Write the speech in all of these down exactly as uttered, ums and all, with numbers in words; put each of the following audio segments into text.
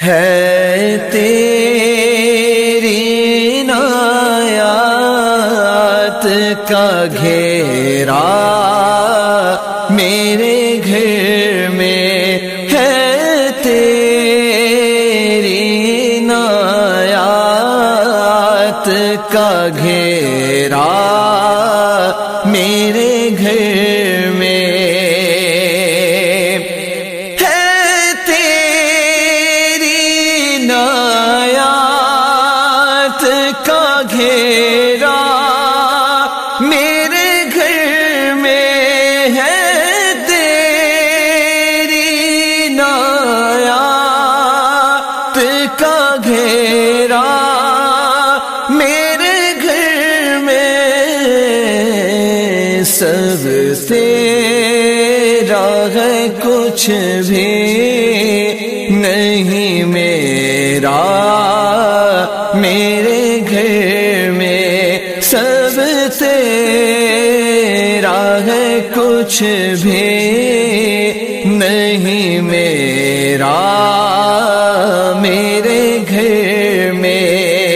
ہے تیری عنایات کا گھیرا میرے گھر میں، ہے تیری عنایات کا گھیرا میرے گھر میں، کا گھیرا میرے گھر میں، ہے تیری عنایات کا گھیرا میرے گھر میں، سب تیرا ہے کچھ بھی نہیں میرا، میرے گھر میں سب تیرا ہے کچھ بھی نہیں میرا، میرے گھر میں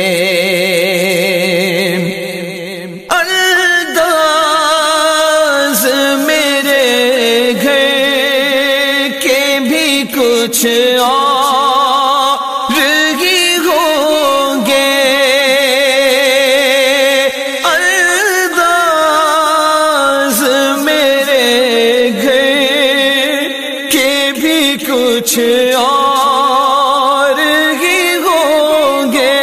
انداز میرے گھر کے بھی کچھ اور کچھ اور ہی ہوں گے،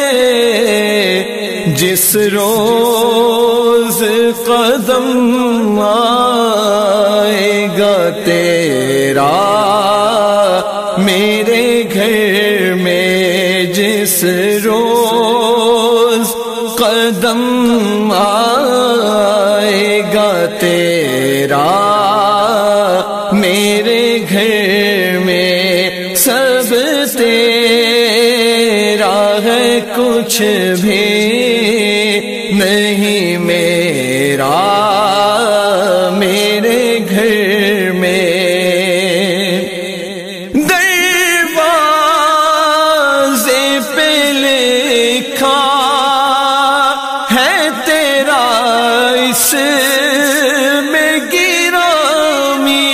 جس روز قدم آئے گا تیرا میرے گھر میں، جس روز قدم آئے گا تیرا میرے گھر میں، سب تیرا ہے کچھ بھی نہیں میرا، میرے گھر میں دروازے پہ لکھا ہے تیرا اس میں گرامی،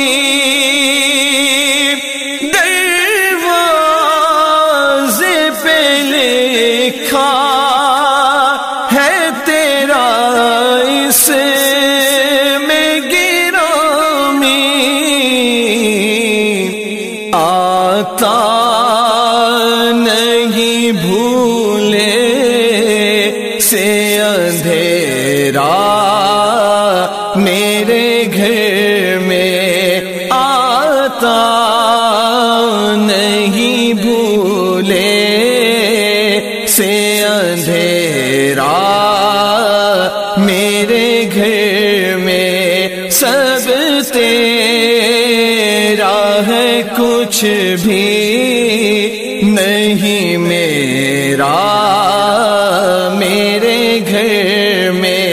لکھا ہے تیرا اس میں گرامی، آتا نہیں بھولے سے اندھیرا میرے گھر میں، آتا نہیں بھولے سے اندھیرا میرے گھر میں، سب تیرا ہے کچھ بھی نہیں میرا، میرے گھر میں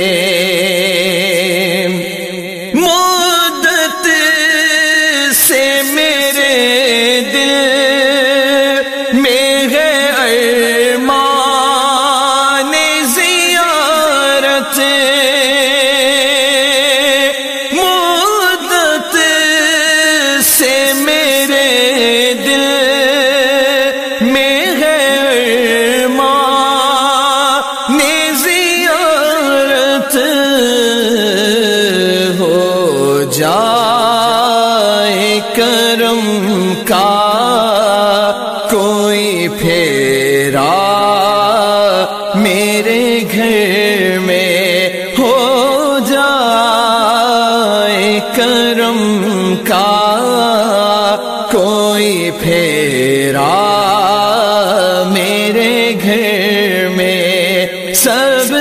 مدت سے میرے دل میں ہے ارمان زیارت، مدت سے میرے دل میں ہے ارمان زیارت، ہو جائے کرم کا کوئی پھیرا میرے گھر میں، ہو جائے کرم کا کوئی پھیرا میرے گھر میں، سب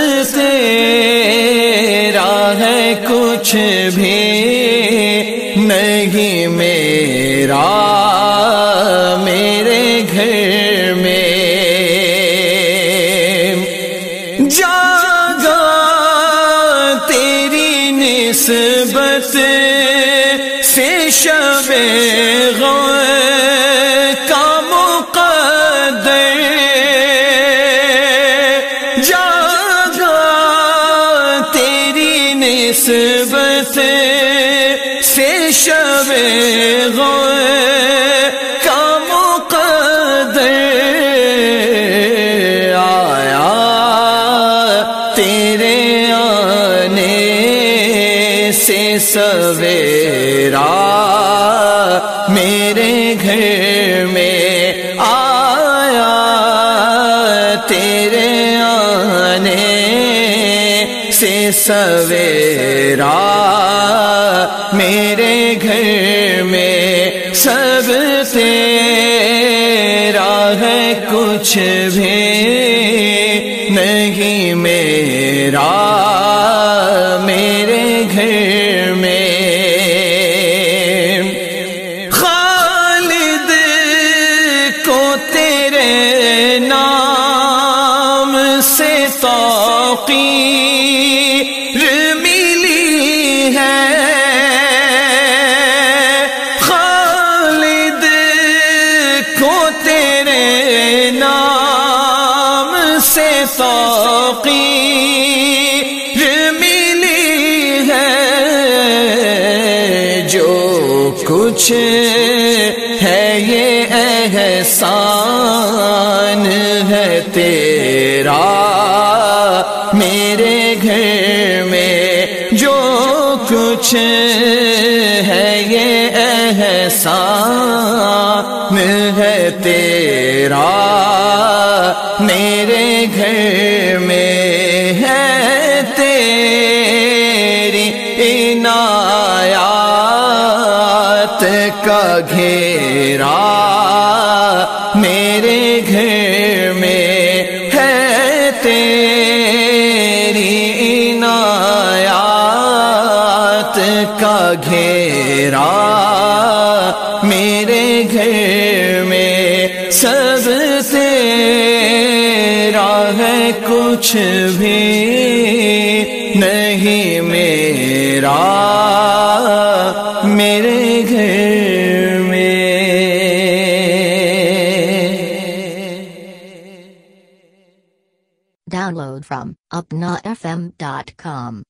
تیرا ہے کچھ بھی نہیں میرا، میرے گھر میں جاگا تیری نسبت سے شب غم کا موقع میں آیا تیرے آنے سے سویرا میرے گھر میں سب تیرا ہے کچھ بھی نہیں میرا میرے گھر میں خالد کو تیرے نام سے توقیر ملی ہے خالد کو تیرے نام سے توقیر ملی ہے جو کچھ ہے یہ احسان ہے تیرا میرے گھر میں جو کچھ ہے یہ احسان ہے تیرا میرے گھر میں ہے تیری عنایات کا گھیرا میرے گھر میں ہے تیری عنایات کا گھیرا میرے گھر میں سب تیرا ہے کچھ بھی نہیں میرا میرے گھر میں Download from upna f m dot com